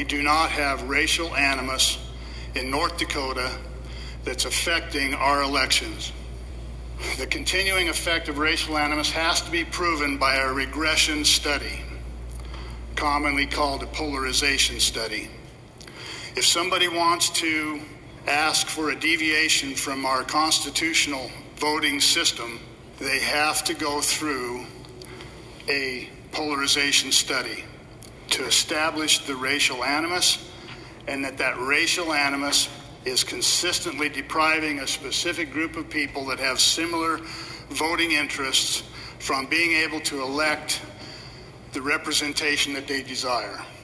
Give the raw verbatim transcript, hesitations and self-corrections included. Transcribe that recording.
we do not have racial animus in North Dakota that's affecting our elections. The continuing effect of racial animus has to be proven by a regression study, commonly called a polarization study. If somebody wants to ask for a deviation from our constitutional voting system, they have to go through a polarization study to establish the racial animus, and that that racial animus is consistently depriving a specific group of people that have similar voting interests from being able to elect the representation that they desire.